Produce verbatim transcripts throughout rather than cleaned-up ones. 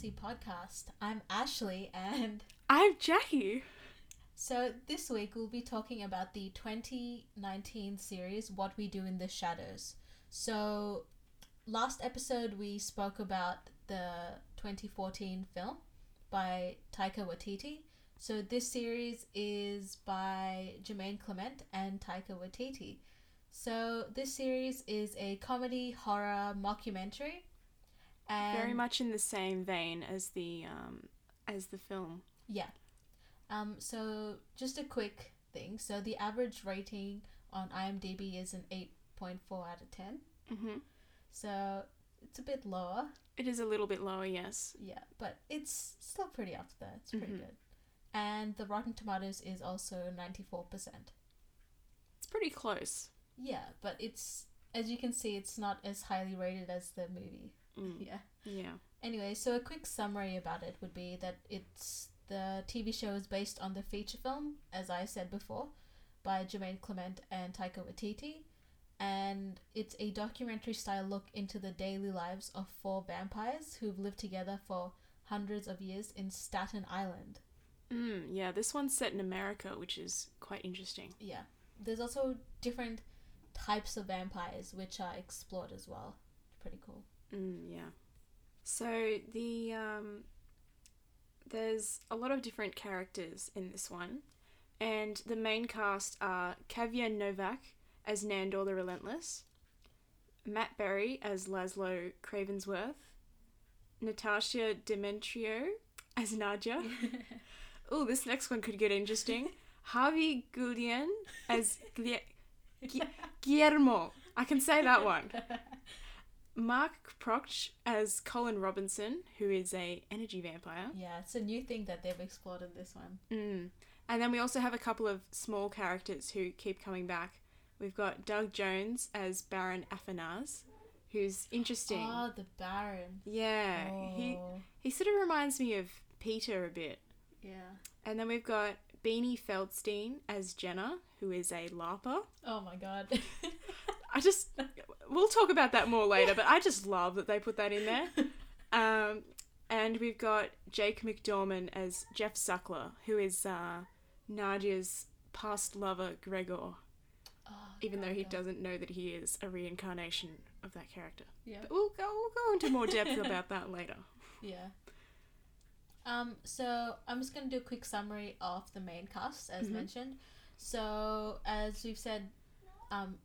Fantasy Podcast. I'm Ashley and I'm Jackie. So this week we'll be talking about the twenty nineteen series What We Do in the Shadows. So last episode we spoke about the twenty fourteen film by Taika Waititi. So this series is by Jermaine Clement and Taika Waititi. So this series is a comedy horror mockumentary. And Very much in the same vein as the um as the film. Yeah. Um. So just a quick thing. So the average rating on IMDb is an eight point four out of ten. Mhm. So it's a bit lower. It is a little bit lower, yes. Yeah, but it's still pretty up there. It's pretty Mhm. good. And the Rotten Tomatoes is also ninety-four percent. It's pretty close. Yeah, but it's, as you can see, it's not as highly rated as the movie. Mm. Yeah. Yeah. Anyway, so a quick summary about it would be that it's the T V show is based on the feature film, as I said before, by Jermaine Clement and Taika Waititi, and it's a documentary-style look into the daily lives of four vampires who've lived together for hundreds of years in Staten Island. Mm, yeah, this one's set in America, which is quite interesting. Yeah. There's also different types of vampires which are explored as well. Pretty cool. Mm, yeah. So the um, there's a lot of different characters in this one, and the main cast are Kavya Novak as Nandor the Relentless, Matt Berry as Laszlo Cravensworth, Natasha Demetrio as Nadia. Oh, this next one could get interesting. Harvey Guillen as Gli- Gu- Guillermo. I can say that one. Mark Proch as Colin Robinson, who is a energy vampire. Yeah, it's a new thing that they've explored in this one. Mm. And then we also have a couple of small characters who keep coming back. We've got Doug Jones as Baron Afanaz, who's interesting. Oh, the Baron. Yeah, Oh. he he sort of reminds me of Peter a bit. Yeah. And then we've got Beanie Feldstein as Jenna, who is a LARPer. Oh my god. I just, we'll talk about that more later, but I just love that they put that in there. Um, and we've got Jake McDorman as Jeff Suckler, who is uh, Nadia's past lover, Gregor, Oh, even though he God. doesn't know that he is a reincarnation of that character. Yeah. But we'll go, we'll go into more depth about that later. Yeah. Um, so I'm just going to do a quick summary of the main cast, as Mhm. mentioned. So, as we've said, um,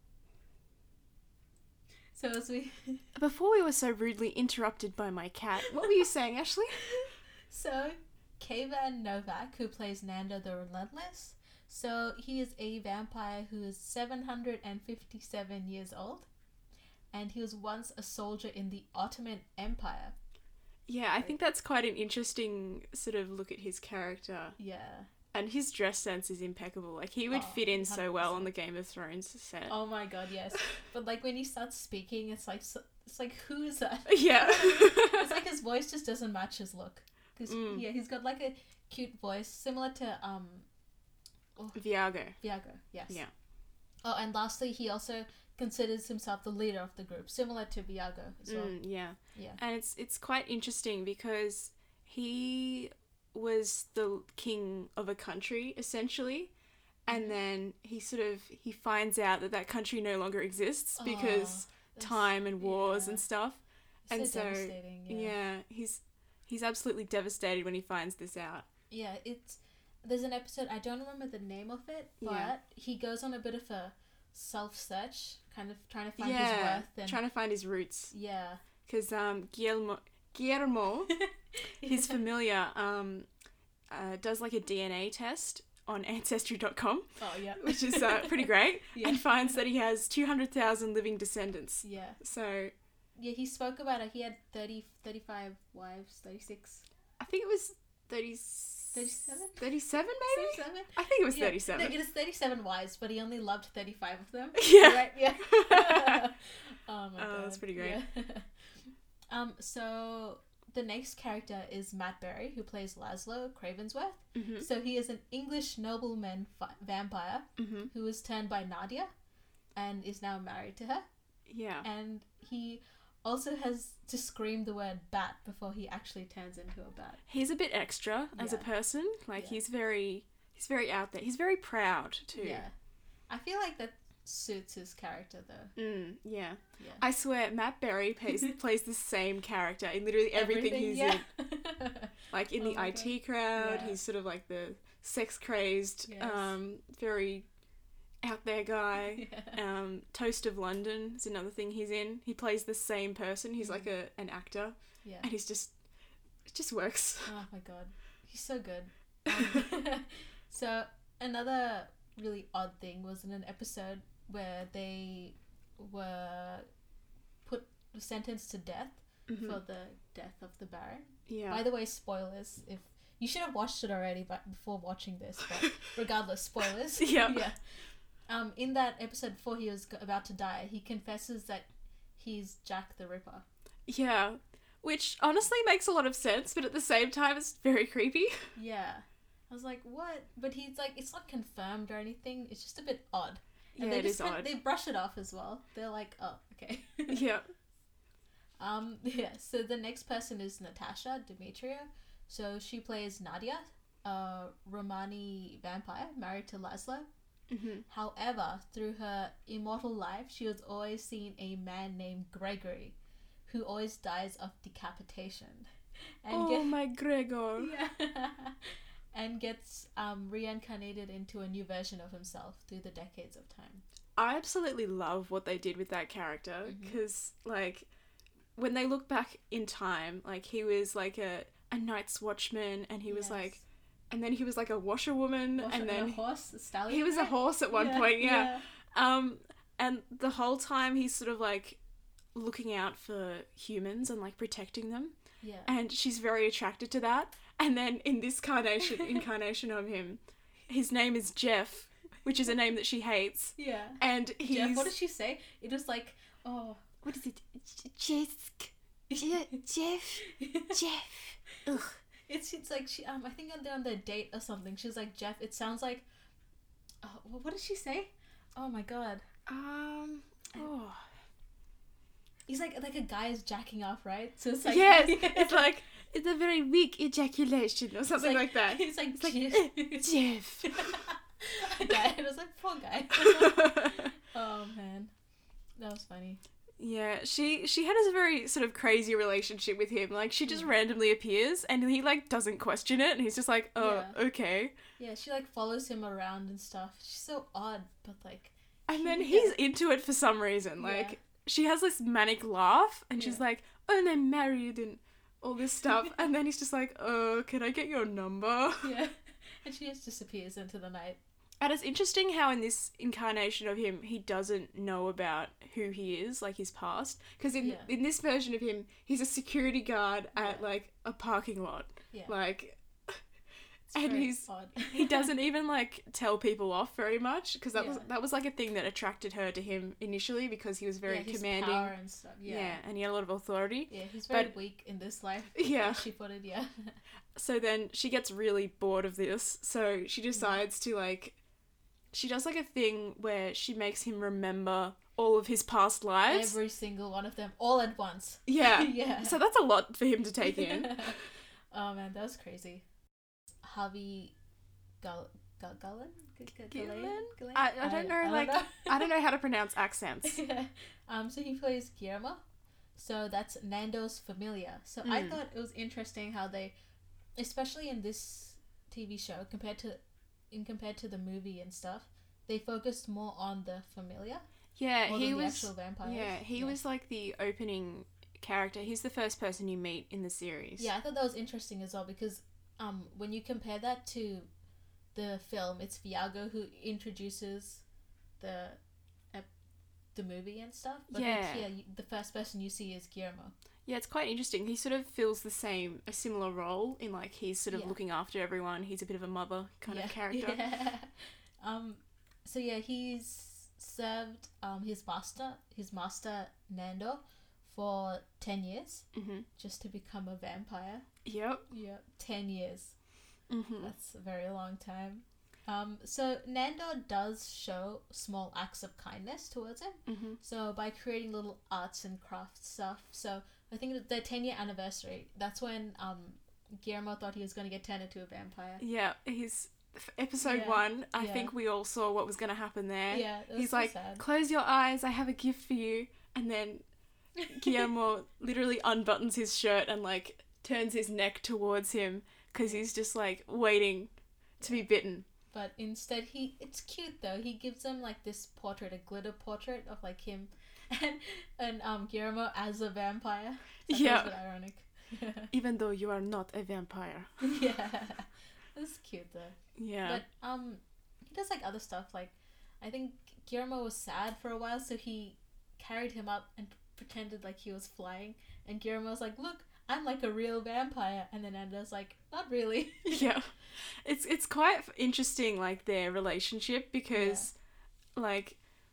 so as we, Before we were so rudely interrupted by my cat, what were you saying, Ashley? so Kayvan Novak, who plays Nando the Relentless, so he is a vampire who is seven hundred fifty-seven years old, and he was once a soldier in the Ottoman Empire. Yeah, I think that's quite an interesting sort of look at his character. Yeah. And his dress sense is impeccable. Like, he would Oh, fit in so well on one hundred percent. the Game of Thrones set. Oh my god, yes. But like when he starts speaking, it's like so, it's like who is that? Yeah. It's like his voice just doesn't match his look. Cause Mm. yeah, he's got like a cute voice similar to um, oh, Viago. Viago. Yes. Yeah. Oh, and lastly, he also considers himself the leader of the group, similar to Viago as well. Mm, yeah. Yeah. And it's it's quite interesting because he was the king of a country, essentially. And Mhm. then he sort of, he finds out that that country no longer exists Oh, because that's- time and wars yeah. and stuff. It's and so so, devastating. Yeah. Yeah. he's he's absolutely devastated when he finds this out. Yeah, it's there's an episode, I don't remember the name of it, but Yeah. he goes on a bit of a self-search, kind of trying to find yeah, his worth and trying to find his roots. yeah. Because um, Guillermo, Guillermo his familiar, um, uh, does like a D N A test on Ancestry dot com, Oh yeah. which is uh, pretty great, Yeah. and finds that he has two hundred thousand living descendants. Yeah. So Yeah, he spoke about it. He had thirty, thirty-five wives, thirty-six, I think it was thirty, thirty-seven? thirty-seven maybe? thirty-seven? I think it was Yeah, thirty-seven. No, it is thirty-seven wives, but he only loved thirty-five of them. Yeah. Right? Yeah. Oh my Oh, god. that's pretty great. Yeah. um, so the next character is Matt Berry, who plays Laszlo Cravensworth. Mhm. So he is an English nobleman fi- vampire Mhm. who was turned by Nadia and is now married to her. Yeah. And he also has to scream the word bat before he actually turns into a bat. He's a bit extra as a Yeah. person. Like Yeah. he's very he's very out there. He's very proud too. Yeah. I feel like that suits his character though. Mm, yeah. Yeah. I swear Matt Berry plays plays the same character in literally everything, he's yeah. in. Like in Oh the my I T crowd, Yeah. he's sort of like the sex crazed, Yes. um, very out there guy. yeah. Um, Toast of London is another thing he's in. He plays the same person. He's Mm. like a an actor, Yeah. and he's just it just works. Oh my god. He's so good. Um, so another really odd thing was in an episode where they were put sentenced to death Mhm. for the death of the Baron. Yeah. By the way, spoilers. If you should have watched it already, but before watching this, but regardless, spoilers. Yeah. yeah. Um, in that episode before he was go- about to die, he confesses that he's Jack the Ripper. Yeah. Which honestly makes a lot of sense, but at the same time, it's very creepy. Yeah. I was like, what? But he's like, it's not confirmed or anything. It's just a bit odd. Yeah, And they it just is kind- odd. They brush it off as well. They're like, oh, okay. Yeah. Um, yeah, so the next person is Natasha Demetria. So she plays Nadia, a Romani vampire married to Laszlo. Mm-hmm. However, through her immortal life, she has always seen a man named Gregory, who always dies of decapitation. And Oh get- my Gregor. yeah. and gets um, reincarnated into a new version of himself through the decades of time. I absolutely love what they did with that character Mhm. because, like, when they look back in time, like, he was like a, a night's watchman and he was Yes. like, and then he was like a washerwoman Washer- and then a horse, a stallion. he was a right? horse at one Yeah, point, yeah. Um, and the whole time he's sort of like looking out for humans and like protecting them. Yeah. And she's very attracted to that. And then in this carnation, incarnation of him, his name is Jeff, which is a name that she hates. Yeah. And he's... Jeff, what did she say? It was like, oh. What is it? Jeff. Jeff. Jeff. Ugh. It's it's like she um I think they're on their date or something. She was like, Jeff. It sounds like. Oh, wh- what did she say? Oh my god. Um. Oh. He's like like a guy is jacking off, right? So it's like Yes. It's like it's a very weak ejaculation or It's something like, that. It's like, It's like, Jeff. Jeff. guy. And I was like, poor guy. Oh man, that was funny. Yeah, she she had a very sort of crazy relationship with him. Like, she just Mm. randomly appears and he like doesn't question it and he's just like, oh, Yeah. okay. Yeah, she like follows him around and stuff. She's so odd, but like. And then Yeah. he's into it for some reason. Like, Yeah. she has this manic laugh and she's Yeah. like, oh, and I'm married and all this stuff. And then he's just like, oh, can I get your number? Yeah, and she just disappears into the night. And it's interesting how in this incarnation of him, he doesn't know about who he is, like his past. Because in, Yeah. in this version of him, he's a security guard at, Yeah. like, a parking lot. Yeah, Like, it's and very he's- odd. he doesn't even, like, tell people off very much. Because that was Yeah. that was, like, a thing that attracted her to him initially because he was very yeah, his commanding. power and stuff. Yeah. Yeah. and he had a lot of authority. Yeah, he's very But- weak in this life. Yeah. as she put it. Yeah. So then she gets really bored of this. So she decides to, like, she does, like, a thing where she makes him remember all of his past lives. Every single one of them, all at once. Yeah. Yeah. So that's a lot for him to take in. Oh man, that was crazy. Harvey Gull Gull Gullen? G- G- Gillen? Gillen? I, I don't know, like, I don't know how to pronounce accents. Yeah. Um, so he plays Guillermo. So that's Nando's familia. So I Mm. thought it was interesting how they, especially in this T V show compared to, in compared to the movie and stuff, they focused more on the familia Yeah, more he than the was. actual vampires. Yeah, he was like the opening character. He's the first person you meet in the series. Yeah, I thought that was interesting as well because, um, when you compare that to the film, it's Viago who introduces the, uh, the movie and stuff. But Yeah. like here, you, the first person you see is Guillermo. Yeah, it's quite interesting. He sort of fills the same, a similar role in like he's sort of Yeah. looking after everyone. He's a bit of a mother kind yeah. of character. Yeah. Um, so yeah, he's served um his master, his master Nando, for ten years Mhm. just to become a vampire. Yep. Yeah, ten years. Mhm. That's a very long time. Um, so Nando does show small acts of kindness towards him. Mm-hmm. So by creating little arts and crafts stuff. So I think that their ten year anniversary, that's when um Guillermo thought he was going to get turned into a vampire. Yeah, he's episode Yeah, one. I yeah. think we all saw what was going to happen there. Yeah, it was He's so like, sad. close your eyes, I have a gift for you. And then Guillermo literally unbuttons his shirt and like turns his neck towards him because he's just like waiting to be bitten. But instead, he it's cute though. He gives him like this portrait, a glitter portrait of like him and and um Guillermo as a vampire. So Yeah. That was a bit ironic. Even though you are not a vampire. Yeah, it's cute though. Yeah. But um, he does like other stuff. Like, I think Guillermo was sad for a while, so he carried him up and pretended like he was flying. And Guillermo was like, "Look, I'm like a real vampire." And then Nando's like, "Not really." Yeah. It's it's quite interesting, like, their relationship because, like,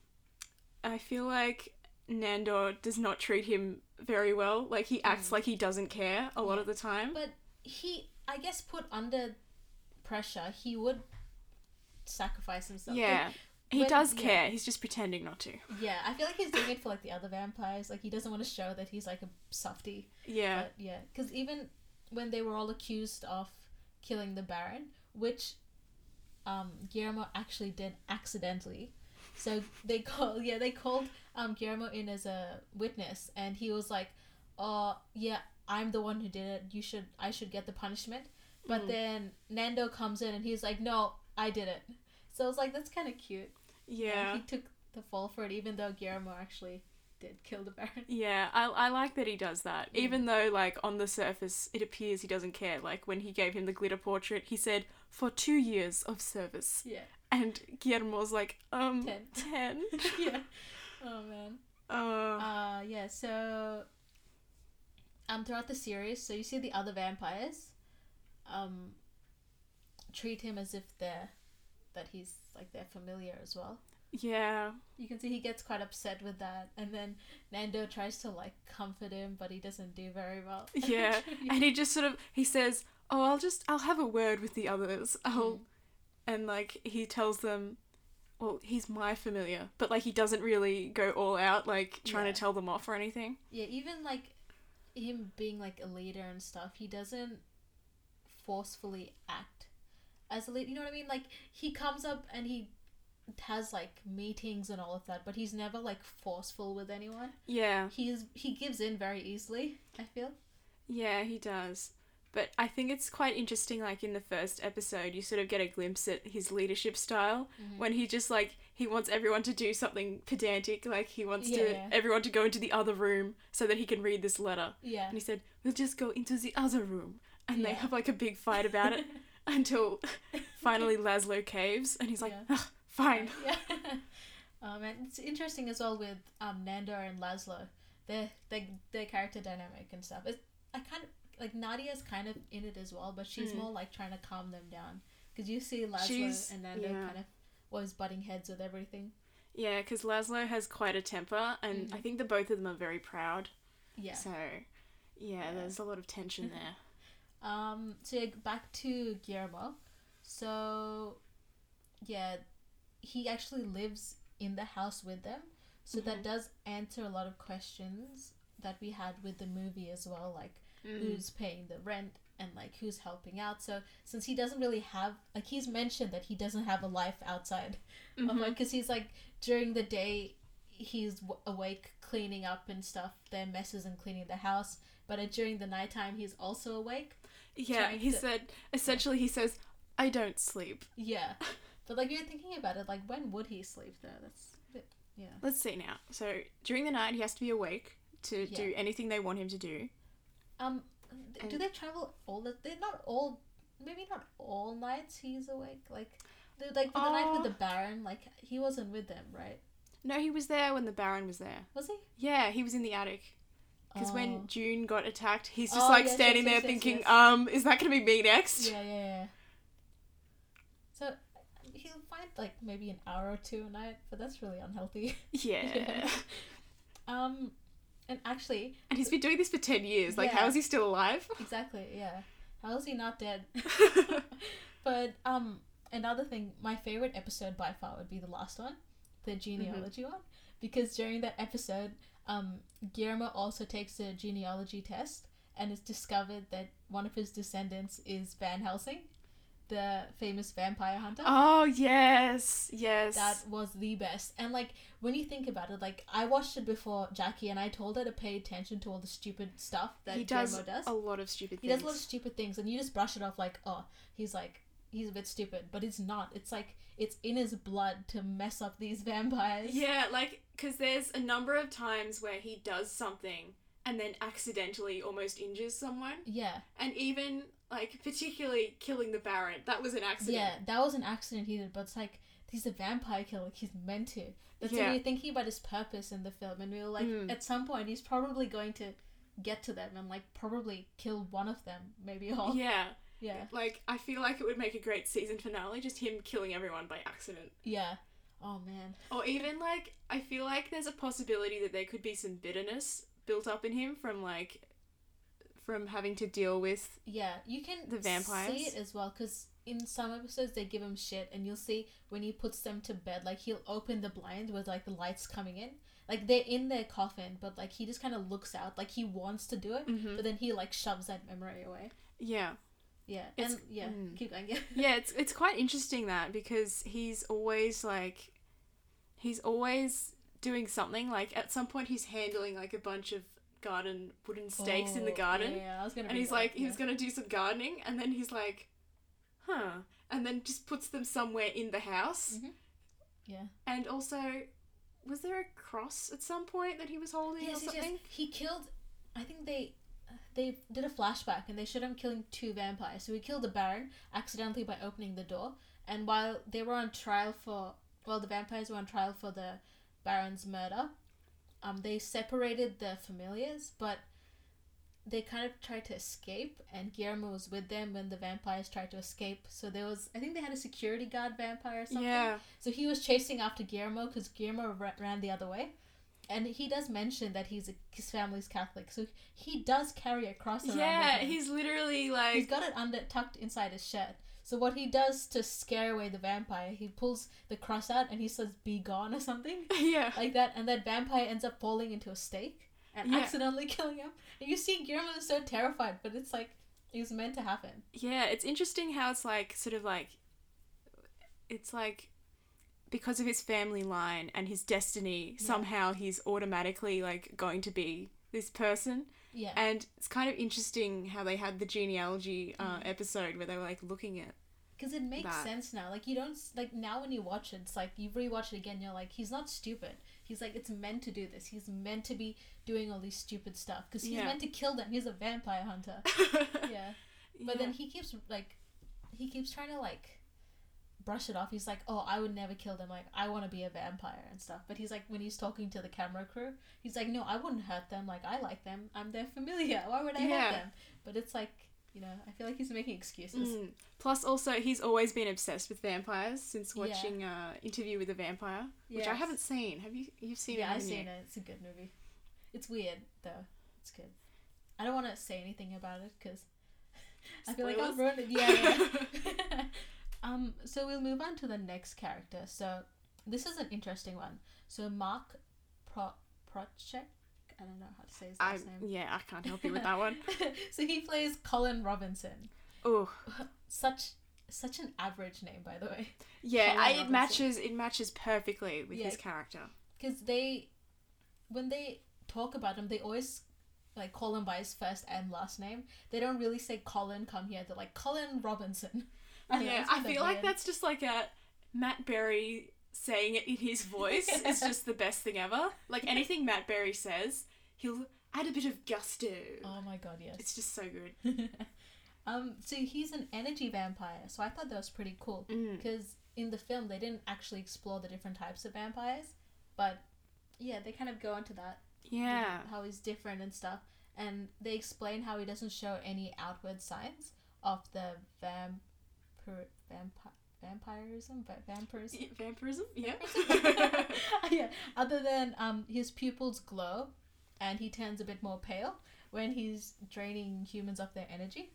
I feel like Nando does not treat him very well. Like, he acts Mm. like he doesn't care a lot Yeah. of the time. But he, I guess, put under pressure, he would sacrifice himself. Yeah. He when- does yeah. care. He's just pretending not to. Yeah, I feel like he's doing it for like the other vampires. Like, he doesn't want to show that he's like a softie. Yeah. But yeah, because even when they were all accused of killing the Baron, which um, Guillermo actually did accidentally, so they called yeah they called um, Guillermo in as a witness, and he was like, "Oh yeah, I'm the one who did it. You should I should get the punishment." But Mm. then Nando comes in and he's like, "No, I did it." So I was like, "That's kind of cute." Yeah. He took the fall for it, even though Guillermo actually did kill the Baron. Yeah, I, I like that he does that. Mm. Even though, like, on the surface, it appears he doesn't care. Like, when he gave him the glitter portrait, he said, for two years of service. Yeah. And Guillermo's like, um, Ten. ten? Yeah. Oh man. uh, Uh yeah, so um throughout the series, so you see the other vampires um treat him as if they're that he's like their familiar as well. yeah. You can see he gets quite upset with that, and then Nando tries to like comfort him, but he doesn't do very well. Yeah. And he just sort of, he says, oh, I'll just, I'll have a word with the others. I'll, Mm. and, like, he tells them, well, he's my familiar. But, like, he doesn't really go all out, like, trying Yeah. to tell them off or anything. Yeah, even like him being like a leader and stuff, he doesn't forcefully act as a leader. You know what I mean? Like, he comes up and he has like meetings and all of that, but he's never like forceful with anyone. Yeah. He's he gives in very easily, I feel. Yeah, he does. But I think it's quite interesting, like, in the first episode, you sort of get a glimpse at his leadership style, Mhm. when he just, like, he wants everyone to do something pedantic, like, he wants Yeah, to yeah. everyone to go into the other room so that he can read this letter. Yeah. And he said, we'll just go into the other room. And they Yeah. have, like, a big fight about it until finally Laszlo caves, and he's like, Yeah. "Ugh, fine. Yeah. um, and it's interesting as well with um Nando and Laszlo, their their their character dynamic and stuff. It's, I kind of like Nadia's kind of in it as well, but she's Mm. more like trying to calm them down because you see Laszlo She's- and Nando yeah. kind of always butting heads with everything. Yeah, because Laszlo has quite a temper, and Mhm. I think the both of them are very proud. Yeah. So, yeah, Yeah. there's a lot of tension there. Um. So yeah, back to Guillermo. So, yeah, he actually lives in the house with them. So that Mhm. does answer a lot of questions that we had with the movie as well, like Mm. who's paying the rent and like who's helping out. So since he doesn't really have like he's mentioned that he doesn't have a life outside of Mhm. like because he's like during the day he's w- awake cleaning up and stuff, their messes and cleaning the house. But uh, during the nighttime he's also awake. Yeah, trying he to- said, essentially, he says, I don't sleep. Yeah, but like you're thinking about it, like when would he sleep though? That's a bit, yeah. Let's see now. So, during the night, he has to be awake to Yeah. do anything they want him to do. Um, th- do And- they travel all the? They're not all. Maybe not all nights he's awake. Like, the, like for the night with Oh. the Baron, like he wasn't with them, right? No, he was there when the Baron was there. Was he? Yeah, he was in the attic. Because Oh. when June got attacked, he's just Oh, like yes, standing yes, there yes, yes, thinking, yes. um, is that going to be me next? Yeah, yeah, yeah. So he'll find like maybe an hour or two a night, but that's really unhealthy. Yeah. Yeah. Um, and actually, And he's been doing this for ten years. Like, Yeah. how is he still alive? exactly, yeah. How is he not dead? But um, another thing, my favorite episode by far would be the last one, the genealogy mm-hmm. one, because during that episode, um, Guillermo also takes a genealogy test, and it's discovered that one of his descendants is Van Helsing, the famous vampire hunter. Oh, yes, yes. That was the best. And, like, when you think about it, like, I watched it before Jackie, and I told her to pay attention to all the stupid stuff that he does Guillermo does. a lot of stupid he things. He does a lot of stupid things, and you just brush it off like, oh, he's, like, he's a bit stupid. But it's not. It's, like, it's in his blood to mess up these vampires. Yeah, like, because there's a number of times where he does something and then accidentally almost injures someone. Yeah. And even, like, particularly killing the Baron. That was an accident. Yeah, that was an accident he did, but it's like, he's a vampire killer. He's meant to. That's yeah. when you're thinking about his purpose in the film, and we were like, mm. at some point, he's probably going to get to them and, like, probably kill one of them, maybe all. Yeah. Yeah. Like, I feel like it would make a great season finale, just him killing everyone by accident. Yeah. Oh, man. Or even, like, I feel like there's a possibility that there could be some bitterness built up in him from, like, from having to deal with yeah you can the vampires. See it as well, because in some episodes they give him shit, and you'll see when he puts them to bed, like, he'll open the blind with, like, the lights coming in, like, they're in their coffin, but, like, he just kind of looks out, like, he wants to do it, mm-hmm. but then he, like, shoves that memory away. Yeah. Yeah, it's, and yeah, mm. keep going. Yeah, yeah, it's it's quite interesting that, because he's always like, he's always doing something. Like, at some point, he's handling, like, a bunch of garden wooden stakes oh, in the garden, yeah, yeah, I was gonna and he's that, like, yeah. he's gonna do some gardening, and then he's like, huh, and then just puts them somewhere in the house. Mm-hmm. Yeah, and also, was there a cross at some point that he was holding yes, or something? Yes, yes. He killed. I think they. They did a flashback, and they showed him killing two vampires. So he killed the Baron accidentally by opening the door. And while they were on trial for, well, the vampires were on trial for the Baron's murder, um, they separated the familiars, but they kind of tried to escape, and Guillermo was with them when the vampires tried to escape. So there was, I think they had a security guard vampire or something. Yeah. So he was chasing after Guillermo, because Guillermo ra- ran the other way. And he does mention that he's a, his family's Catholic, so he does carry a cross around. Yeah, with him. he's literally like, he's got it under tucked inside his shirt. So what he does to scare away the vampire, he pulls the cross out and he says "Be gone" or something. Yeah, like that, and that vampire ends up falling into a stake and yeah. accidentally killing him. And you see Guillermo is so terrified, but it's like it was meant to happen. Yeah, it's interesting how it's like sort of like, it's like, because of his family line and his destiny, yeah. somehow he's automatically, like, going to be this person. Yeah. And it's kind of interesting how they had the genealogy uh, mm. episode where they were, like, looking at because it makes that. sense now. Like, you don't, like, now when you watch it, it's like, you rewatch it again, you're like, he's not stupid. He's like, it's meant to do this. He's meant to be doing all these stupid stuff. Because he's yeah. meant to kill them. He's a vampire hunter. yeah. But yeah. then he keeps, like, he keeps trying to, like, brush it off. He's like, oh, I would never kill them, like, I want to be a vampire and stuff. But he's like, when he's talking to the camera crew, he's like, no, I wouldn't hurt them, like, I like them, I'm their familiar, why would I yeah. hurt them? But it's like, you know, I feel like he's making excuses. Mm. Plus also he's always been obsessed with vampires since watching yeah. uh Interview with a Vampire, which yes. I haven't seen. Have you you've seen yeah, it? Yeah, I've seen it. It's a good movie. It's weird though. It's good. I don't want to say anything about it because I feel like I'll ruin it. Yeah, yeah. Um, so we'll move on to the next character. So this is an interesting one. So Mark Pro Prochek, I don't know how to say his last I, name. Yeah, I can't help you with that one. So he plays Colin Robinson. Oh, such such an average name, by the way. Yeah, I, it matches. It matches perfectly with yeah, his character. Because they, when they talk about him, they always like call him by his first and last name. They don't really say Colin, come here. They're like Colin Robinson. I yeah, know, I feel like that's just like a Matt Berry saying it in his voice. yeah. It's just the best thing ever. Like anything Matt Berry says, he'll add a bit of gusto. Oh my god, yes. It's just so good. um, so he's an energy vampire. So I thought that was pretty cool because mm. in the film they didn't actually explore the different types of vampires, but yeah, they kind of go into that. Yeah. How he's different and stuff, and they explain how he doesn't show any outward signs of the vamp. Vampire, vampirism, Va- vampirism, yeah, vampirism, yeah, yeah. Other than um, his pupils glow, and he turns a bit more pale when he's draining humans of their energy.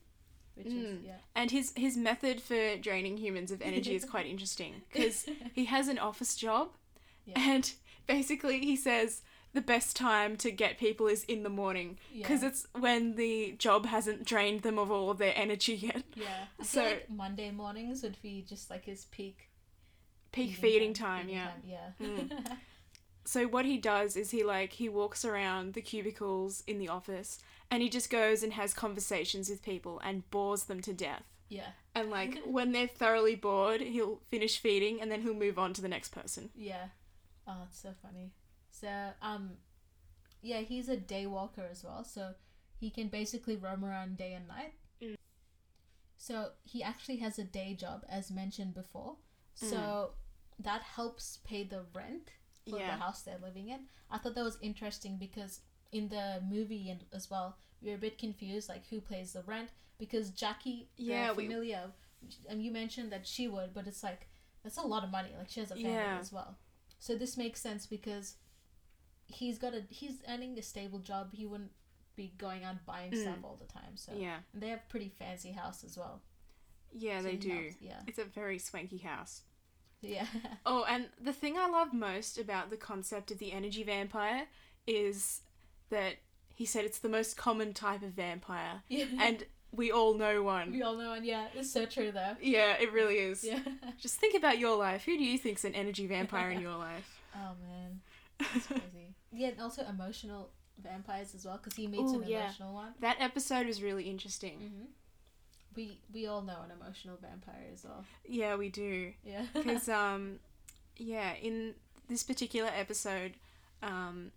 which is Mm. yeah. And his his method for draining humans of energy is quite interesting because he has an office job, Yeah. and basically he says the best time to get people is in the morning because Yeah. it's when the job hasn't drained them of all of their energy yet. Yeah. I So- feel like Monday mornings would be just like his peak Peak eating feeding time, feeding yeah. time, Yeah. Mm. So what he does is he like he walks around the cubicles in the office and he just goes and has conversations with people and bores them to death. yeah. And like when they're thoroughly bored, he'll finish feeding and then he'll move on to the next person. Yeah. Oh, it's so funny. So, um, yeah, he's a day walker as well, so he can basically roam around day and night. Mm. So he actually has a day job, as mentioned before. So Mm. that helps pay the rent for Yeah. the house they're living in. I thought that was interesting because in the movie and as well, we were a bit confused, like who pays the rent, because Jackie, Yeah, the we- familiar, and you mentioned that she would, but it's like that's a lot of money. Like she has a family Yeah. as well, so this makes sense because he's got a he's earning a stable job. He wouldn't be going out buying Mm. stuff all the time. So Yeah. and they have pretty fancy house as well. Yeah, So they he do. helps, yeah, It's a very swanky house. yeah, Oh, and the thing I love most about the concept of the energy vampire is that he said it's the most common type of vampire, yeah. and we all know one. we all know, and yeah, it's so true though. Yeah, it really is. Yeah. Just think about your life. Who do you think's an energy vampire in your life? Oh man, that's crazy. Yeah, and also emotional vampires as well, because he meets Ooh, an yeah. emotional one. That episode was really interesting. hmm We we all know an emotional vampire as well. Yeah, we do. Yeah. Because, um, yeah, in this particular episode, um,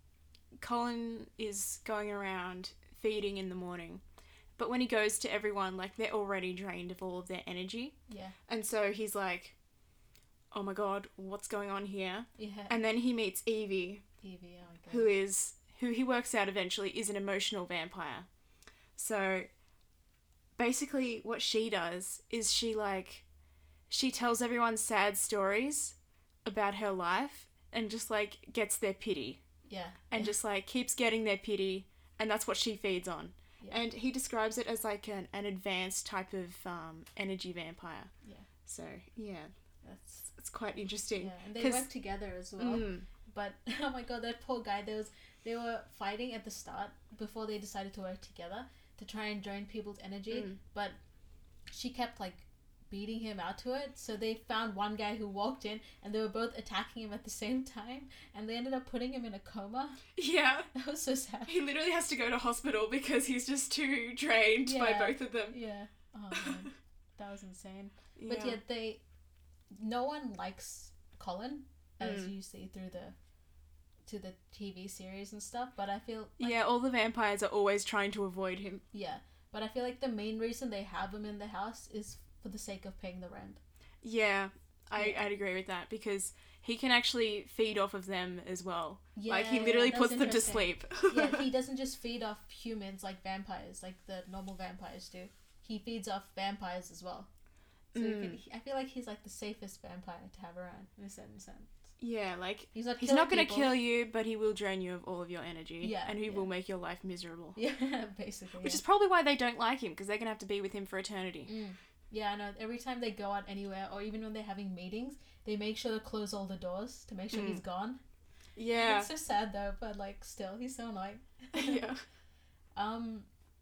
Colin is going around feeding in the morning. But when he goes to everyone, like, they're already drained of all of their energy. yeah. And so he's like, oh my god, what's going on here? Yeah. And then he meets Evie, Evie, oh my god. who is, who he works out eventually is an emotional vampire. So basically what she does is she like, she tells everyone sad stories about her life and just like gets their pity Yeah. and yeah. just like keeps getting their pity, and that's what she feeds on. Yeah. And he describes it as like an, an advanced type of um, energy vampire. Yeah. So yeah, That's it's quite interesting. yeah, and they 'Cause- work together as well. Mm, But oh my god, that poor guy. There was they were fighting at the start before they decided to work together to try and drain people's energy. Mm. But she kept like beating him out to it. So they found one guy who walked in, and they were both attacking him at the same time, and they ended up putting him in a coma. yeah, That was so sad. he literally has to go to hospital because he's just too drained by Yeah. both of them. Yeah. Oh man, that was insane. Yeah. But yet they, no one likes Colin, as Mm. you see through the, to the T V series and stuff. But I feel like, yeah, all the vampires are always trying to avoid him. yeah. But I feel like the main reason they have him in the house is for the sake of paying the rent. Yeah, I, Yeah. I'd agree with that because he can actually feed off of them as well. Yeah, like, he yeah, literally that was puts them to interesting. sleep. Yeah, he doesn't just feed off humans like vampires, like the normal vampires do. He feeds off vampires as well. So you Mm. could, I feel like he's like the safest vampire to have around in a certain sense. Yeah, like, He's not. he's killing not going to people. kill you, but he will drain you of all of your energy. Yeah, And he yeah. will make your life miserable. Yeah, basically. Which yeah. is probably why they don't like him, because they're going to have to be with him for eternity. Mm. Yeah, I know. Every time they go out anywhere, or even when they're having meetings, they make sure to close all the doors to make sure Mm. he's gone. Yeah. It's so sad though, but like still, he's so annoying. yeah. Um,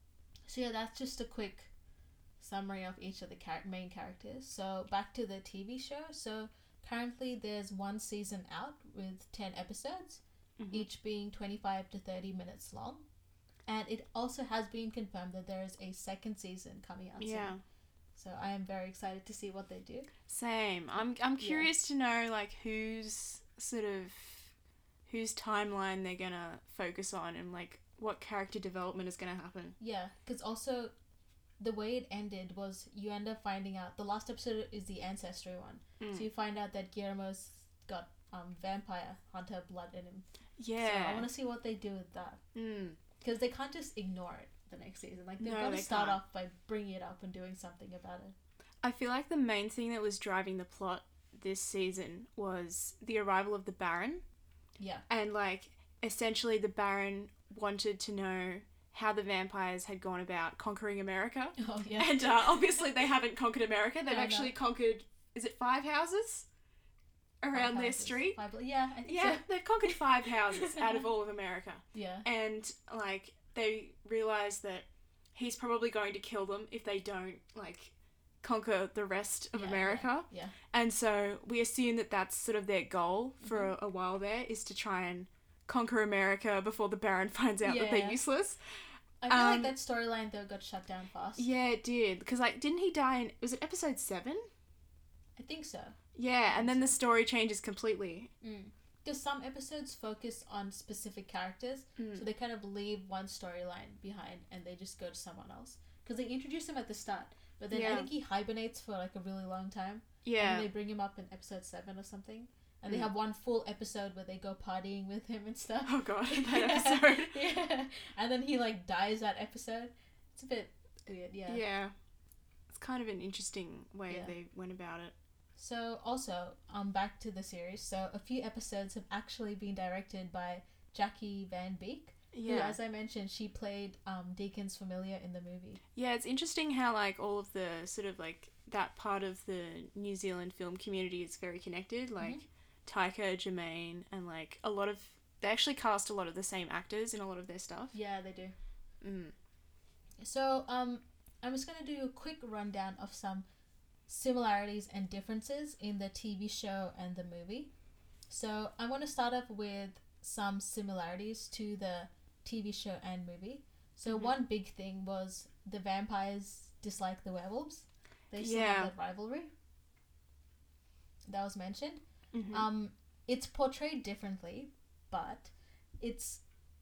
so yeah, that's just a quick summary of each of the char- main characters. So back to the T V show. So currently there's one season out with ten episodes, Mhm. each being twenty-five to thirty minutes long. And it also has been confirmed that there is a second season coming out Yeah. soon. So I am very excited to see what they do. Same. I'm I'm curious to know like whose sort of whose timeline they're gonna focus on and like what character development is gonna happen. Yeah, because also the way it ended was you end up finding out the last episode is the ancestry one. Mm. So you find out that Guillermo's got um vampire hunter blood in him. So I Yeah. want to see what they do with that Mm. because they can't just ignore it the next season. Like they've No, got to they start can't. off by bringing it up and doing something about it. I feel like the main thing that was driving the plot this season was the arrival of the Baron, Yeah, and like essentially the Baron wanted to know how the vampires had gone about conquering America. Oh, yeah. And uh, obviously they haven't conquered America. They've I know. actually conquered, is it five houses around Five their houses. street? Five, yeah, I think Yeah, so. they've conquered five houses out of all of America. Yeah. And, like, they realise that he's probably going to kill them if they don't, like, conquer the rest of Yeah, America. Yeah. And so we assume that that's sort of their goal for Mm-hmm. a, a while there, is to try and conquer America before the Baron finds out that Yeah. they're useless. I feel Um, like that storyline though got shut down fast. Yeah, it did. Because, like, didn't he die in, was it episode seven? I think so. Yeah, and then the story changes completely. Because some episodes focus on specific characters, Mm. so they kind of leave one storyline behind and they just go to someone else. Because they introduce him at the start, but then I Yeah. think he hibernates for like a really long time. And Yeah. then they bring him up in episode seven or something. And they Mm. have one full episode where they go partying with him and stuff. Oh, God, that Yeah. episode. Yeah. And then he like dies that episode. It's a bit weird, yeah. Yeah. It's kind of an interesting way Yeah. they went about it. So also, um, back to the series. So a few episodes have actually been directed by Jackie Van Beek, who, Yeah. as I mentioned, she played um, Deacon's familiar in the movie. Yeah, it's interesting how, like, all of the sort of, like, that part of the New Zealand film community is very connected. Like, Mm-hmm. Taika, Jermaine, and, like, a lot of... They actually cast a lot of the same actors in a lot of their stuff. Yeah, they do. Mm. So um, I'm just gonna do a quick rundown of some similarities and differences in the T V show and the movie. So I want to start off with some similarities to the T V show and movie. So Mhm. one big thing was the vampires dislike the werewolves. They still Yeah. have that rivalry. That was mentioned. Mhm. Um, it's portrayed differently, but it's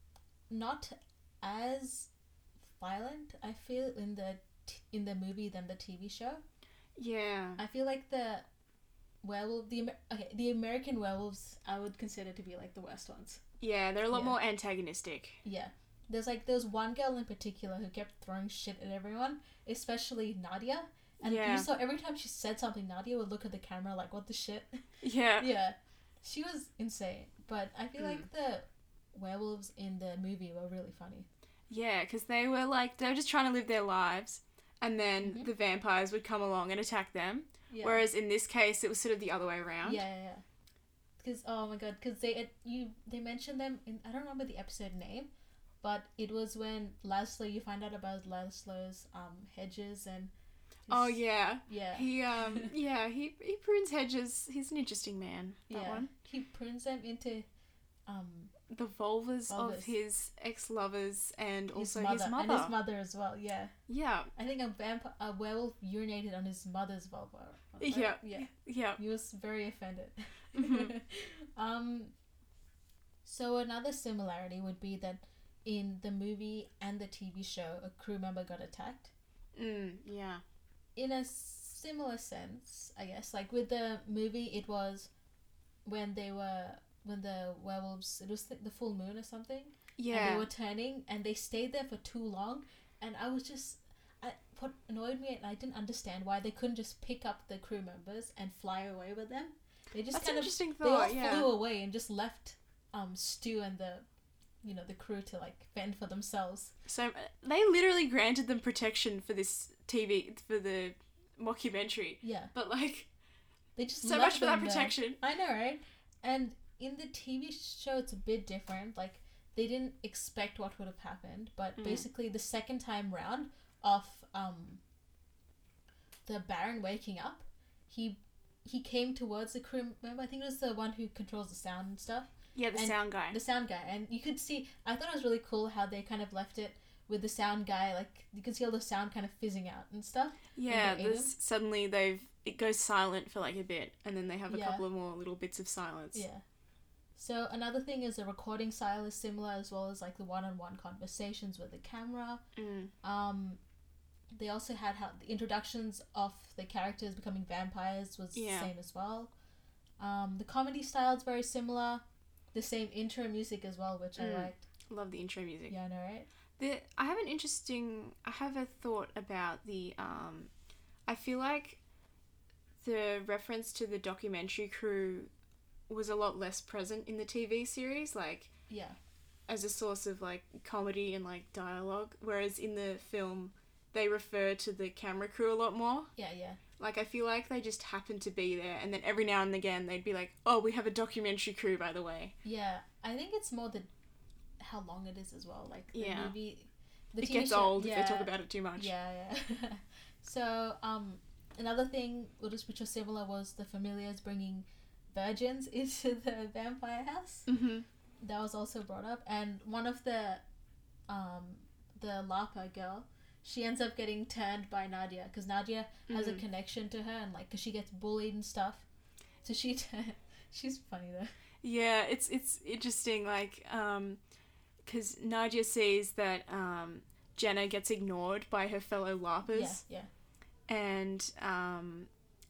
not as violent, I feel, in the t- in the movie than the T V show. Yeah. I feel like the werewolf, the Amer- okay, the American werewolves, I would consider to be like the worst ones. Yeah, they're a lot Yeah. more antagonistic. Yeah, there's like there's one girl in particular who kept throwing shit at everyone, especially Nadia. And Yeah. you saw every time she said something, Nadia would look at the camera like, "What the shit?" Yeah. Yeah, she was insane. But I feel Mm. like the werewolves in the movie were really funny. Yeah, because they were like, they were just trying to live their lives, and then Mhm. the vampires would come along and attack them. Yeah. Whereas in this case, it was sort of the other way around. Yeah, yeah, yeah. Because oh my god, because they it, you they mentioned them in I don't remember the episode name, but it was when Laszlo you find out about Laszlo's um hedges and. his- Oh yeah. Yeah. He um yeah he he prunes hedges. He's an interesting man. That yeah. one. He prunes them into, um, The vulvas, Vulvas. of his ex-lovers and his also mother, his mother. and his mother as well. Yeah. Yeah. I think a vamp a werewolf urinated on his mother's vulva. right? Yeah. Yeah. Yeah. He was very offended. Mhm. um, so another similarity would be that in the movie and the T V show, a crew member got attacked. Mm, yeah. In a similar sense, I guess. Like with the movie, it was when they were when the werewolves. It was th- the full moon or something. And Yeah. they were turning, and they stayed there for too long, and I was just. I, what annoyed me, and I didn't understand why they couldn't just pick up the crew members and fly away with them. They just That's an kind of interesting they all thought. Yeah. flew away and just left um Stu and the you know the crew to like fend for themselves. So uh, they literally granted them protection for this T V for the mockumentary, Yeah, but like they just so left much for that them there. protection. I know, right? And in the T V show, it's a bit different. Like they didn't expect what would have happened, but Mm. basically the second time round of um the Baron waking up, he he came towards the crew member. I think it was the one who controls the sound and stuff. Yeah, the And sound guy. The sound guy, and you could see. I thought it was really cool how they kind of left it with the sound guy. Like you could see all the sound kind of fizzing out and stuff. Yeah, they ate this, suddenly they've it goes silent for like a bit, and then they have a Yeah. couple of more little bits of silence. Yeah. So another thing is the recording style is similar, as well as like the one-on-one conversations with the camera. Mm. Um, they also had how the introductions of the characters becoming vampires was Yeah. the same as well. Um, the comedy style is very similar. The same intro music as well, which Mm. I liked. Love the intro music. Yeah, I know, right? The, I have an interesting. I have a thought about the. Um, I feel like the reference to the documentary crew was a lot less present in the T V series. Like, Yeah. as a source of like comedy and like dialogue, whereas in the film they refer to the camera crew a lot more. Yeah, yeah. Like, I feel like they just happen to be there, and then every now and again they'd be like, oh, we have a documentary crew, by the way. Yeah, I think it's more the how long it is as well. Like, the Yeah. movie... The It T V gets show, old yeah, if they talk about it too much. Yeah, yeah. So, um, another thing which which was similar was the familiars bringing virgins into the vampire house. Mm-hmm. That was also brought up. And one of the, um, the Lapa girl... She ends up getting turned by Nadia because Nadia has Mm. a connection to her and like because she gets bullied and stuff. So she, t- she's funny though. Yeah, it's it's interesting, like, um, because Nadia sees that um, Jenna gets ignored by her fellow LARPers. Yeah, yeah, And um,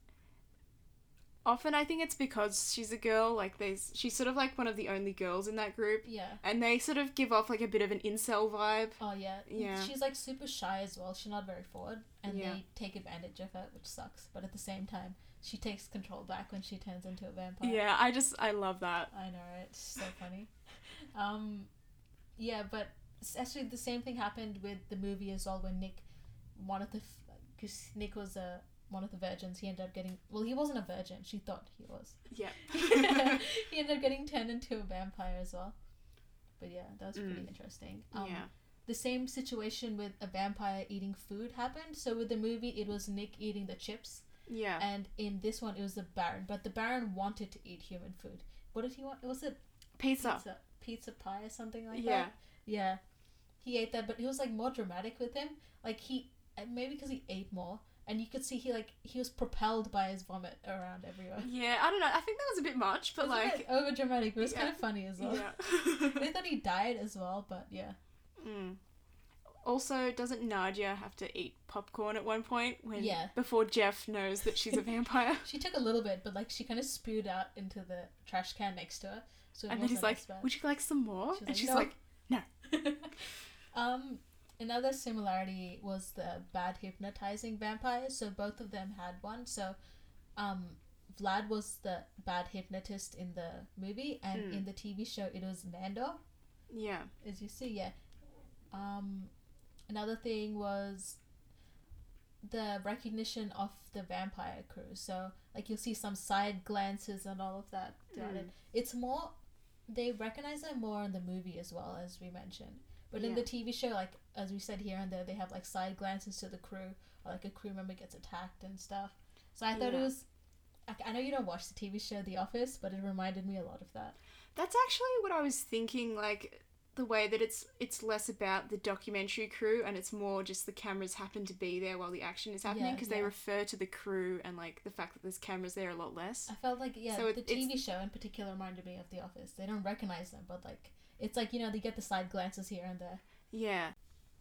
often I think it's because she's a girl, like, there's, she's sort of like one of the only girls in that group. yeah. And they sort of give off like a bit of an incel vibe. Oh yeah, Yeah. She's like super shy as well. She's not very forward, and Yeah. they take advantage of her, which sucks. But at the same time, she takes control back when she turns into a vampire. Yeah, I just, I love that. I know, right? It's so funny. Um, yeah, but it's actually the same thing happened with the movie as well when Nick wanted to, because Nick was a one of the virgins. He ended up getting well. He wasn't a virgin. She thought he was. Yeah. He ended up getting turned into a vampire as well. But yeah, that was pretty Mm. interesting. Um, Yeah. The same situation with a vampire eating food happened. So with the movie, it was Nick eating the chips, Yeah. and in this one, it was the Baron. But the Baron wanted to eat human food. What did he want? Was it Pizza. pizza, pizza pie or something like Yeah. that? Yeah. He ate that, but he was like more dramatic with him. Like he uh, maybe because he ate more, and you could see he like he was propelled by his vomit around everywhere. Yeah, I don't know. I think that was a bit much, but It was a like, bit over dramatic, but it was yeah. kind of funny as well. yeah. They thought he died as well, but yeah. Mm. Also, doesn't Nadia have to eat popcorn at one point when Yeah. before Jeff knows that she's a vampire? She took a little bit, but like she kind of spewed out into the trash can next to her. So it And then he's wasn't like, as bad. "Would you like some more?" She was And like, she's "No." like, um, another similarity was the bad hypnotizing vampires. So both of them had one. So, um, Vlad was the bad hypnotist in the movie, and Hmm. in the T V show it was Nando, "Yeah, as you see. Yeah. Um, another thing was the recognition of the vampire crew. So like you'll see some side glances and all of that throughout it. Mm. It's more they recognize them more in the movie as well, as we mentioned. But in Yeah. the T V show, like as we said here and there, they have like side glances to the crew, or like a crew member gets attacked and stuff. So I thought it Yeah. was. I I know you don't watch the T V show The Office, but it reminded me a lot of that. That's actually what I was thinking. Like the way that it's it's less about the documentary crew and it's more just the cameras happen to be there while the action is happening Yeah, because yeah. they refer to the crew and like the fact that there's cameras there a lot less. I felt like yeah, So it- the T V show in particular reminded me of The Office. They don't recognize them, but like it's like you know they get the side glances here and there. Yeah.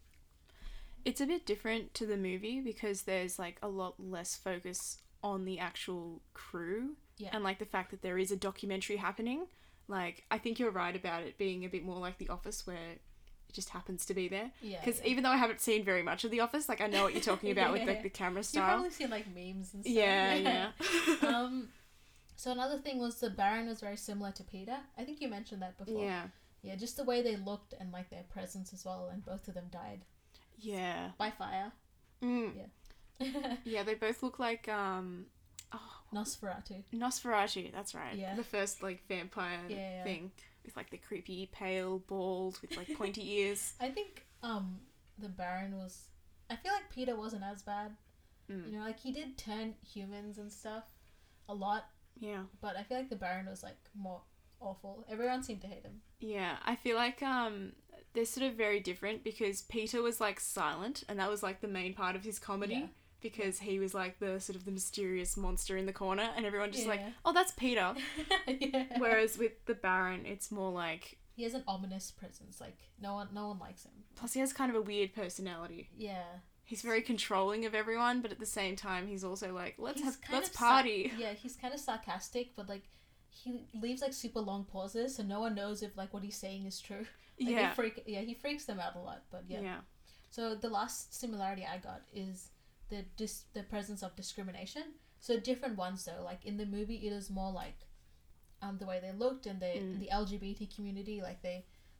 It's a bit different to the movie because there's like a lot less focus on the actual crew Yeah. and like the fact that there is a documentary happening. Like, I think you're right about it being a bit more like The Office where it just happens to be there. Yeah. Because yeah. even though I haven't seen very much of The Office, like I know what you're talking about with Yeah. like the camera You've style. probably seen like memes and stuff. Yeah, yeah. um, so another thing was the Baron was very similar to Peter. I think you mentioned that before. Yeah. Yeah, just the way they looked and like their presence as well, and both of them died Yeah. by fire. Mm. Yeah. Yeah, they both look like um oh, Nosferatu. Nosferatu, that's right. Yeah. The first like vampire Yeah, yeah. thing. With like the creepy pale balls with like pointy ears. I think um the Baron was. I feel like Peter wasn't as bad. Mm. You know, like he did turn humans and stuff a lot, Yeah. but I feel like the Baron was like more awful. Everyone seemed to hate him. Yeah, I feel like um they're sort of very different because Peter was like silent and that was like the main part of his comedy Yeah. because he was like the sort of the mysterious monster in the corner and everyone just like, Yeah. "Oh, that's Peter." Yeah. Whereas with the Baron, it's more like He has an ominous presence. Like no one, no one likes him. plus he has kind of a weird personality. Yeah. He's very controlling of everyone, but at the same time he's also like, "Let's He's have kind let's of sa- party." yeah, he's kind of sarcastic, but like he leaves like super long pauses, so no one knows if like what he's saying is true. Like, they Yeah. freak. Yeah, he freaks them out a lot. But yeah. Yeah. So the last similarity I got is the dis- the presence of discrimination. So different ones though. Like in the movie, it is more like um the way they looked and they Mm. the L G B T community. Like they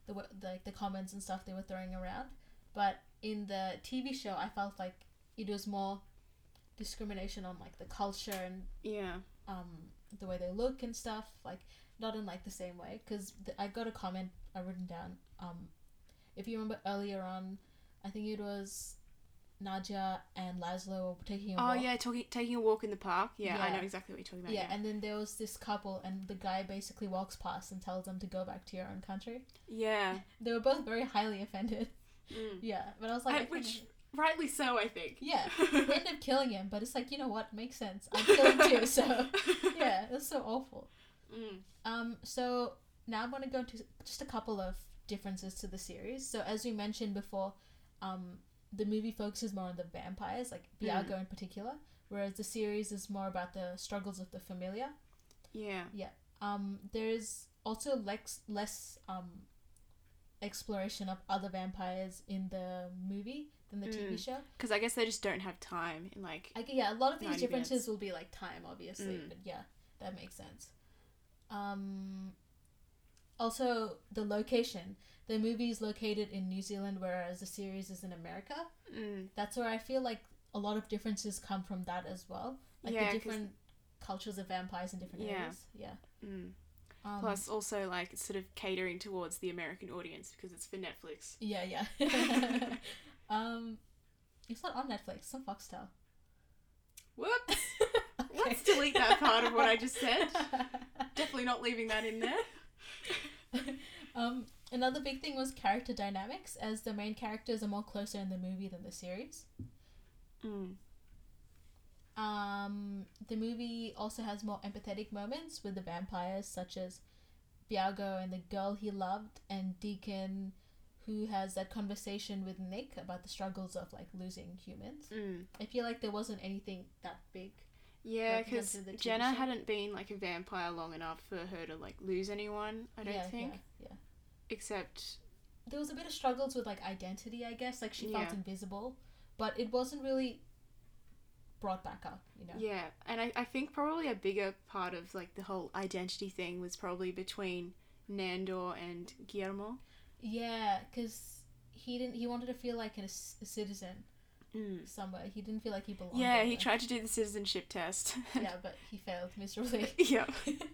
the w- the, like the comments and stuff they were throwing around. But in the T V show, I felt like it was more discrimination on like the culture and Yeah. um the way they look and stuff, like not in like the same way. Because th- I got a comment I written down. Um, if you remember earlier on, I think it was Nadia and Laszlo were taking a Oh walk. yeah, talking taking a walk in the park. Yeah, I Yeah. know exactly what you're talking about. Yeah, Yeah. and then there was this couple, and the guy basically walks past and tells them to go back to your own country. Yeah. They were both very highly offended. Mm. Yeah, but I was like, And I kinda- which rightly so, I think. yeah, they end up killing him, but it's like, you know what, makes sense. I'm killing too, so yeah, that's so awful. Mm. Um, so now I'm gonna go into just a couple of differences to the series. So as we mentioned before, um, the movie focuses more on the vampires, like Biago Mm. in particular, whereas the series is more about the struggles of the familiar. Yeah. Um, there's also less less um exploration of other vampires in the movie than the T V Mm. show. Because I guess they just don't have time in like. I g- yeah, a lot of these ninety differences minutes. will be like time, obviously, Mm. but yeah, that makes sense. Um, also the location. The movie is located in New Zealand, whereas the series is in America. Mm. That's where I feel like a lot of differences come from that as well, like Yeah, the 'cause- different cultures of vampires in different Yeah. areas. Yeah. Mm. Um, Plus, also like it's sort of catering towards the American audience because it's for Netflix. Yeah, yeah. um, it's not on Netflix. It's on Foxtel. Whoops! Okay. Let's delete that part of what I just said. Definitely not leaving that in there. um, another big thing was character dynamics, as the main characters are more closer in the movie than the series. Mm. Um, the movie also has more empathetic moments with the vampires, such as Biago and the girl he loved, and Deacon, who has that conversation with Nick about the struggles of like losing humans. Mm. I feel like there wasn't anything that big. Yeah, Like, because compared to the T V Jenna show? hadn't been like a vampire long enough for her to like lose anyone. I don't yeah, think, Yeah, yeah. except There was a bit of struggles with like identity, I guess. Like she felt Yeah. invisible, but it wasn't really brought back up, you know. yeah, and I, I think probably a bigger part of like the whole identity thing was probably between Nandor and Guillermo. Yeah, because he didn't. He wanted to feel like a, c- a citizen Mm. somewhere. He didn't feel like he belonged. Yeah, he anywhere. tried to do the citizenship test. Yeah, but he failed miserably. Yeah.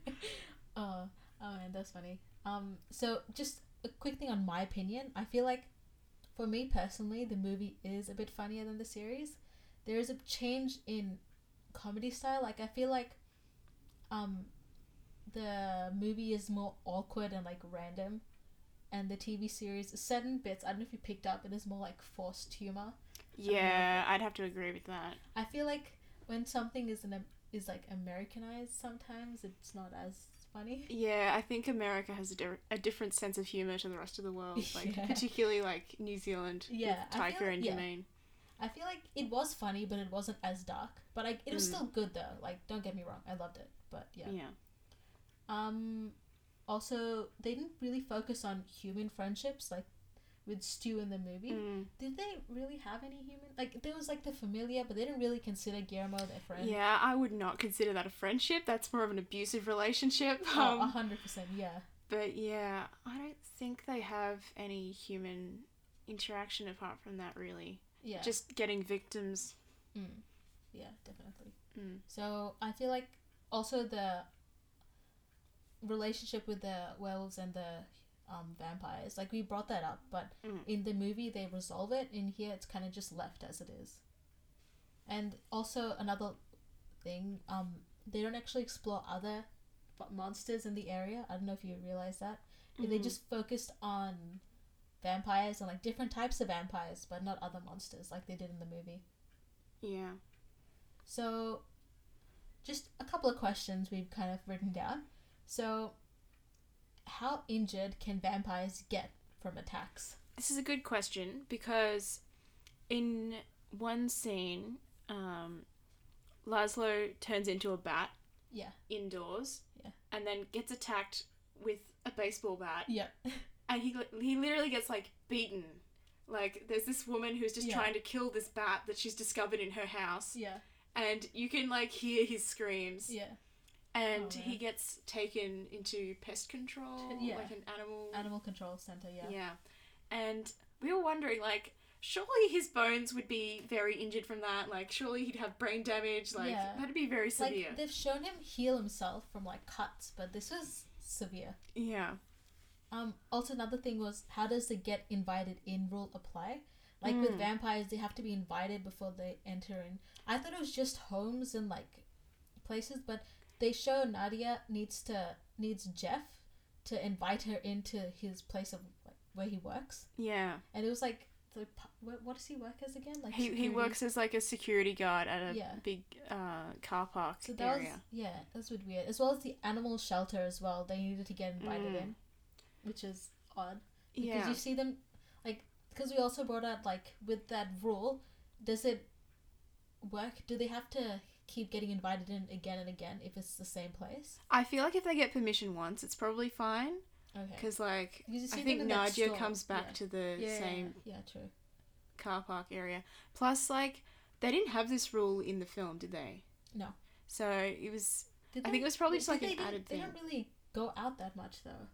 oh, oh man, that's funny. Um, so just a quick thing on my opinion. I feel like, for me personally, the movie is a bit funnier than the series. There is a change in comedy style. Like I feel like, um, the movie is more awkward and like random, and the T V series, certain bits, I don't know if you picked up, it is more like forced humor. Yeah, I'd have to agree with that. I feel like when something is an is like Americanized, sometimes it's not as funny. Yeah, I think America has a, di- a different sense of humor to the rest of the world, like Yeah. particularly like New Zealand Yeah, with I Taika feel like- and yeah. Jermaine. I feel like it was funny, but it wasn't as dark. But I, it was Mm. still good though. Like, don't get me wrong, I loved it. But yeah. Yeah. Um, also they didn't really focus on human friendships like with Stu in the movie. Mm. Did they really have any human? Like there was like the familiar, but they didn't really consider Guillermo their friend. Yeah, I would not consider that a friendship. That's more of an abusive relationship. Oh, a Um, hundred percent. Yeah. but yeah, I don't think they have any human interaction apart from that, really. Yeah. Just getting victims. Mm. Yeah, definitely. Mm. So I feel like also the relationship with the werewolves and the um, vampires, like we brought that up, but Mm. in the movie they resolve it. In here it's kind of just left as it is. And also another thing, um, they don't actually explore other f- monsters in the area. I don't know if you realize that. They Mhm. just focused on vampires and like different types of vampires, but not other monsters like they did in the movie. Yeah. So, just a couple of questions we've kind of written down. So, how injured can vampires get from attacks? This is a good question because in one scene, um, Laszlo turns into a bat Yeah. indoors Yeah. and then gets attacked with a baseball bat. Yeah. And he li- he literally gets like beaten. Like there's this woman who's just Yeah. trying to kill this bat that she's discovered in her house, Yeah. and you can like hear his screams. Yeah. and Oh, he man. gt- taken into pest control, Yeah. like an animal. Animal Control Center, yeah. Yeah. And we were wondering, like, surely his bones would be very injured from that. Like, surely he'd have brain damage. Like, Yeah. that'd be very severe. Like, they've shown him heal himself from, like, cuts, but this was severe. Yeah. Um, also, another thing was, how does the get invited in rule apply? Like, with Mm. vampires, they have to be invited before they enter in. I thought it was just homes and, like, places, but they show Nadia needs to, needs Jeff to invite her into his place of, like, where he works. Yeah. And it was, like, the, what, what does he work as again? Like, He he security? works as, like, a security guard at a Yeah. big uh, car park So that area. was, yeah, that's a bit weird. As well as the animal shelter as well. They needed to get invited Mm. in, which is odd. Because Yeah. you see them, like, because we also brought out, like, with that rule, does it work? Do they have to keep getting invited in again and again if it's the same place? I feel like if they get permission once, it's probably fine. Okay. Because, like, Because you see I them think in that Nadia store. comes back Yeah. to the Yeah, same Yeah, true. car park area. Plus, like, they didn't have this rule in the film, did they? No. So it was. Did I think it was probably did just like they an didn't- added They thing. don't really go out that much, though.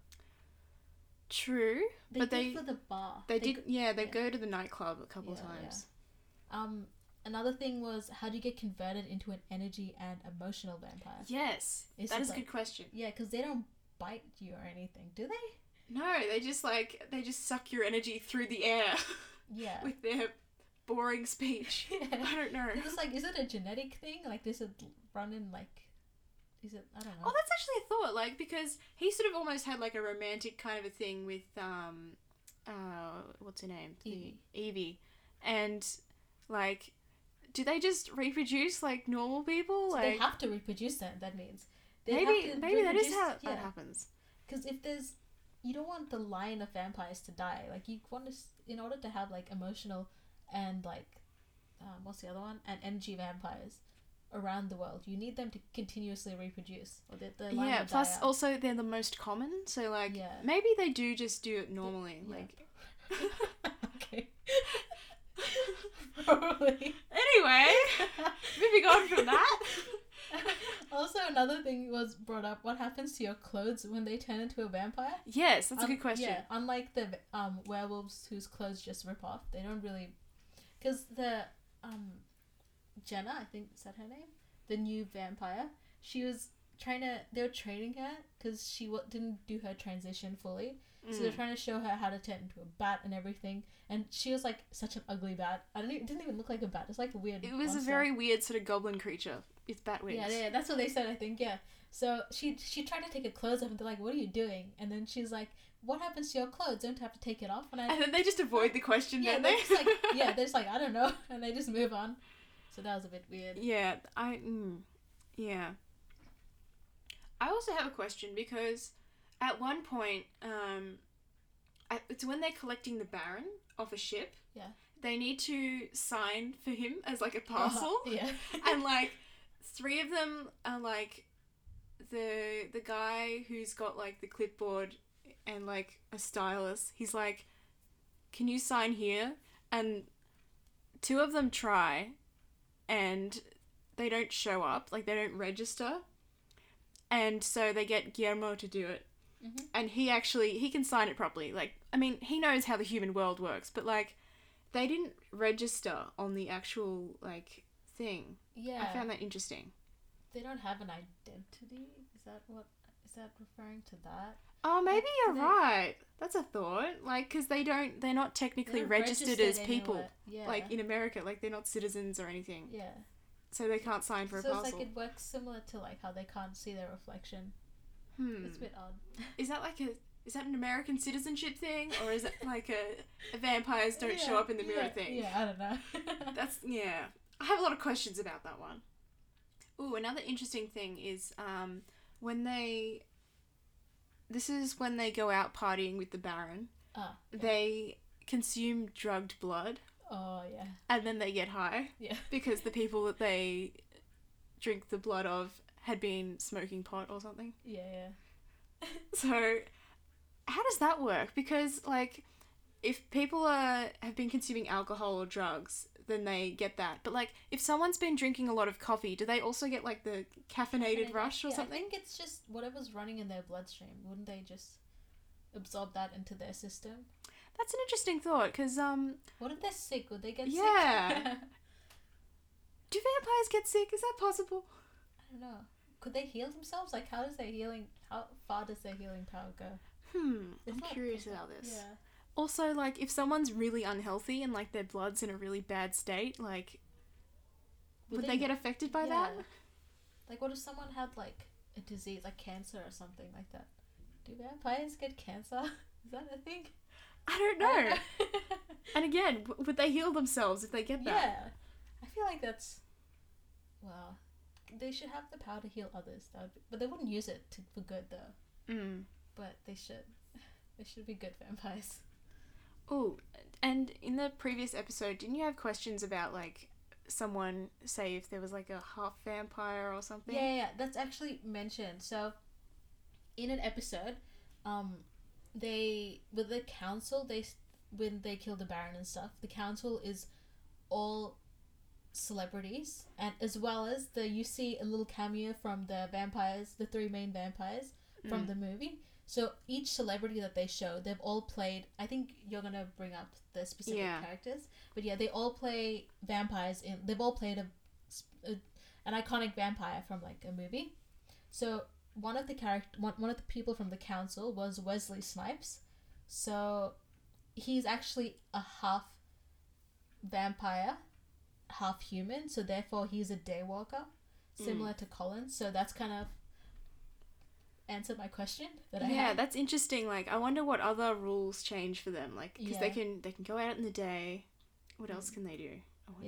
True, They but did they for the bar. they did. go- yeah, they yeah. go to the nightclub a couple Yeah, times. Um, another thing was, how do you get converted into an energy and emotional vampire? Yes, Is that it is a like- good question. Yeah, because they don't bite you or anything, do they? No, they just like they just suck your energy through the air Yeah. with their boring speech. I don't know. It's like, is it a genetic thing? Like, does it run in, like, is it, I don't know. Oh, that's actually a thought. Like because he sort of almost had like a romantic kind of a thing with um, uh, what's her name? The- Evie. Evie, and like, do they just reproduce like normal people? So Like they have to reproduce that, that means. They maybe have to maybe that is reproduce- how that yeah. happens. Because if there's, you don't want the line of vampires to die. Like, you want to, s- in order to have, like, emotional and, like, um, what's the other one? And energy vampires around the world, you need them to continuously reproduce. Or the, the line Yeah. will die Plus, out. also they're the most common. So like Yeah. maybe they do just do it normally. yeah. Like Okay. Probably. anyway, moving on from that. Also, another thing was brought up. What happens to your clothes when they turn into a vampire? Yes, that's a Um, good question. Yeah, unlike the um werewolves whose clothes just rip off, they don't really, because the um Jenna, I think is that her name, the new vampire. She was trying to. They were training her because she w- didn't do her transition fully. So they're Mm. trying to show her how to turn into a bat and everything. And she was like such an ugly bat. I don't even, it didn't even look like a bat. It's like a weird. It was a monster. very weird sort of goblin creature with bat wings. Yeah, yeah, that's what they said, I think, yeah. So she she tried to take her clothes off and they're like, what are you doing? And then she's like, what happens to your clothes? Don't you have to take it off? And I And then they just avoid the question, yeah, don't they're they? just like, yeah, they're just like, I don't know. And they just move on. So that was a bit weird. Yeah, I mm, yeah. I also have a question because at one point, um, at, it's when they're collecting the Baron off a ship. Yeah. They need to sign for him as like a parcel, Uh, yeah. and like three of them are like the the guy who's got like the clipboard and like a stylus. He's like, "Can you sign here?" And two of them try, and they don't show up. Like they don't register, and so they get Guillermo to do it. Mhm. And he actually he can sign it properly. Like I mean, he knows how the human world works, but like they didn't register on the actual like thing. Yeah. I found that interesting. They don't have an identity. Is that what? Is that referring to that? Oh, maybe Like, you're they- right. That's a thought. Like, because they don't, they're not technically They're not registered, as people. anywhere. Yeah. Like in America, like they're not citizens or anything, Yeah. so they can't sign for a So it's parcel. like it works similar to like how they can't see their reflection. Hmm. It's a bit odd. Is that like a is that an American citizenship thing, or is it like a, a vampires don't show Yeah, up in the mirror yeah, thing? Yeah, I don't know. That's yeah. I have a lot of questions about that one. Ooh, another interesting thing is um when they. This is when they go out partying with the Baron. Ah, yeah. They consume drugged blood, Oh yeah. and then they get high Yeah. because the people that they drink the blood of had been smoking pot or something. Yeah, yeah. So, how does that work? Because like, if people are have been consuming alcohol or drugs, then they get that. But like, if someone's been drinking a lot of coffee, do they also get like the caffeinated And rush or yeah, something? I think it's just whatever's running in their bloodstream. Wouldn't they just absorb that into their system? That's an interesting thought, because um, What if they're sick? Would they get Yeah. sick? do vampires get sick? Is that possible? I don't know. Could they heal themselves? Like, how does their healing? How far does their healing power go? Hmm, It's I'm not- curious it's not- about this. Yeah. Also, like, if someone's really unhealthy and like their blood's in a really bad state, like, would, Would they, they- get affected by yeah. that? Like, what if someone had like a disease, like cancer or something like that? Do vampires get cancer? Is that a thing? I don't I know. don't know. And again, w- would they heal themselves if they get that? Yeah, I feel like that's well. They should have the power to heal others, that would be, but they wouldn't use it to, for good though. Mm. But they should. They should be good vampires. Oh, and in the previous episode, didn't you have questions about like someone, say if there was like a half vampire or something? Yeah, yeah, yeah, that's actually mentioned. So, in an episode, um, they with the council, they when they kill the Baron and stuff, the council is all celebrities, and as well as the you see a little cameo from the vampires, the three main vampires from Mm. the movie. So each celebrity that they show, they've all played. I think you're gonna bring up the specific Yeah. characters, but yeah, they all play vampires in. They've all played a, a an iconic vampire from like a movie. So one of the character, one, one of the people from the council was Wesley Snipes. So he's actually a half vampire, half human. So therefore he's a daywalker, similar to Colin. So that's kind of answered my question that I Yeah, had. that's interesting. Like, I wonder what other rules change for them. Like, because they Yeah. can they can go out in the day. What else Mm. can they do? I wonder.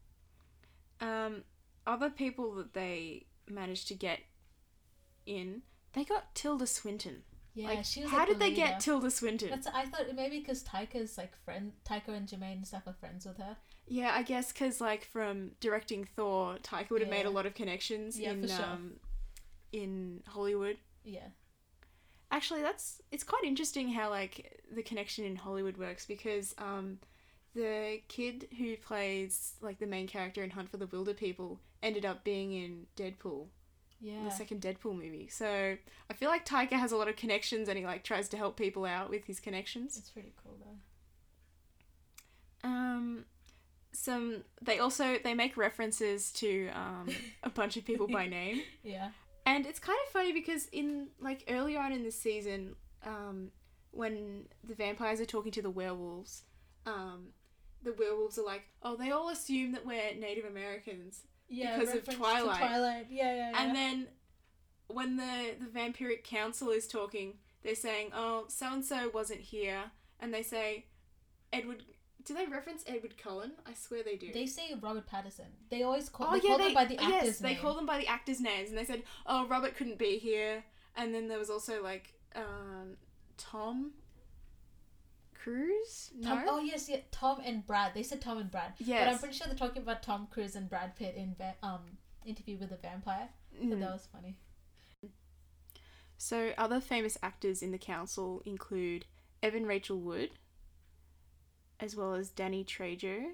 Yeah. Um, other people that they managed to get in, they got Tilda Swinton. Yeah, like, she was how like did the they leader. get Tilda Swinton? That's I thought maybe because Taika's like friend, Taika and Jermaine and stuff are friends with her. Yeah, I guess because like from directing Thor, Taika would have made a Yeah. lot of connections Yeah, in for sure. um, in Hollywood. Yeah. Actually, that's it's quite interesting how like the connection in Hollywood works, because um, the kid who plays like the main character in Hunt for the Wilder People ended up being in Deadpool, Yeah. the second Deadpool movie. So I feel like Taika has a lot of connections, and he like tries to help people out with his connections. It's pretty cool though. Um, some they also they make references to um a bunch of people by name. Yeah. And it's kind of funny because in, like, earlier on in the season, um, when the vampires are talking to the werewolves, um, the werewolves are like, oh, they all assume that we're Native Americans. Yeah. Because of reference to Twilight. Twilight. Yeah, yeah, yeah. And then when the, the vampiric council is talking, they're saying, oh, so-and-so wasn't here. And they say, Edward... Do they reference Edward Cullen? I swear they do. They say Robert Pattinson. They always call. Oh, they yeah, call they, them by the actors' yes, they name. call them by the actors' names, and they said, "Oh, Robert couldn't be here," and then there was also like um, Tom Cruise. No, Tom, oh yes, yeah, Tom and Brad. They said Tom and Brad. yes, But I'm pretty sure they're talking about Tom Cruise and Brad Pitt in va- um Interview with the Vampire. So Mm. that was funny. So other famous actors in the council include Evan Rachel Wood, as well as Danny Trejo,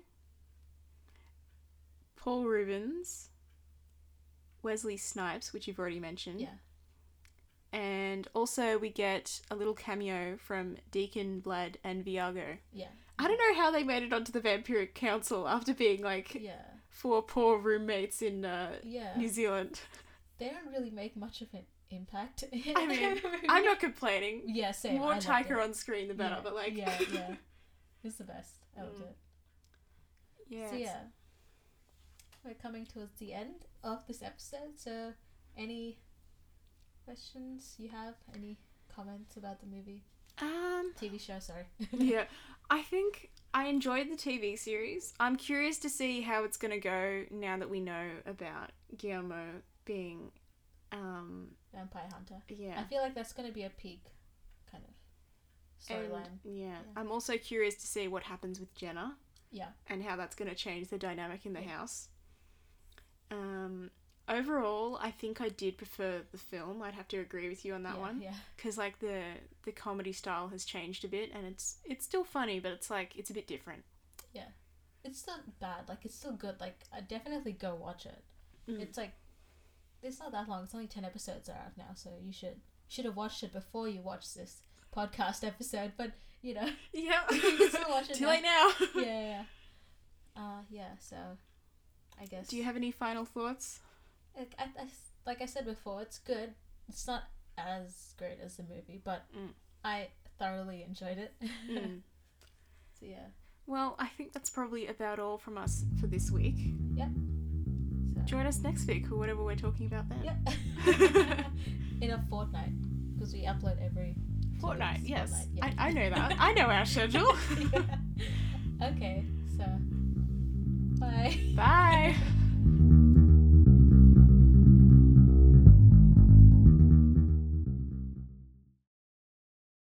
Paul Rubens, Wesley Snipes, which you've already mentioned. Yeah. And also we get a little cameo from Deacon, Vlad, and Viago. Yeah. I don't know how they made it onto the Vampiric Council after being like Yeah. four poor roommates in uh, Yeah. New Zealand. They don't really make much of an impact. I mean, I'm not complaining. Yeah, same. More I loved Taika it. on screen, the better. Yeah, But like, yeah, yeah. It's the best. I loved Mm. it. yeah, So it's- yeah, we're coming towards the end of this episode. So, any questions you have? Any comments about the movie, Um, T V show? Sorry. yeah, I think I enjoyed the T V series. I'm curious to see how it's gonna go now that we know about Guillermo being, um, Vampire Hunter. I yeah. feel like that's gonna be a peak, kind of storyline. And yeah, Yeah. I'm also curious to see what happens with Jenna. Yeah. And how that's going to change the dynamic in the Yeah. house. Um, overall, I think I did prefer the film. I'd have to agree with you on that yeah, one, Yeah. because like the the comedy style has changed a bit, and it's it's still funny, but it's like it's a bit different. Yeah. it's still bad. Like, it's still good. Like, I definitely go watch it. Mm. It's like, it's not that long. It's only ten episodes are out now, so you should should have watched it before you watched this podcast episode. But you know, Yeah. you can still watch it Too now. late now. yeah, yeah, yeah. Uh, yeah. So, I guess. Do you have any final thoughts? Like I, I, like I said before, it's good. It's not as great as the movie, but Mm. I thoroughly enjoyed it. Mm. So yeah. Well, I think that's probably about all from us for this week. Yep. So. Join us next week for whatever we're talking about then. Yep. In a fortnight, because we upload every two Fortnight, weeks. yes. Fortnight, yeah. I, I know that. I know our schedule. Yeah. Okay, so bye. Bye.